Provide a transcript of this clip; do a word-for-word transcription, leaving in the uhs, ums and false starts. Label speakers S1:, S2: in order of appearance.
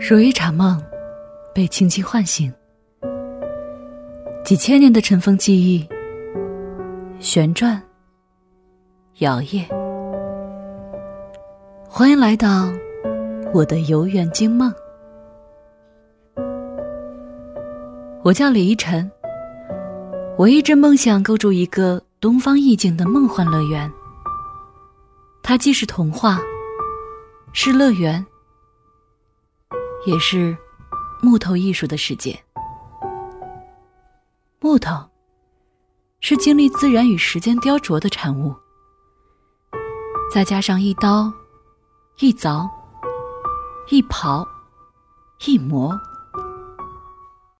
S1: 如一场梦被轻轻唤醒，几千年的尘封记忆旋转摇曳。欢迎来到我的游园惊梦。我叫李依晨，我一直梦想构筑一个东方意境的梦幻乐园，它既是童话，是乐园，也是木头艺术的世界。木头是经历自然与时间雕琢的产物，再加上一刀一凿一刨一磨，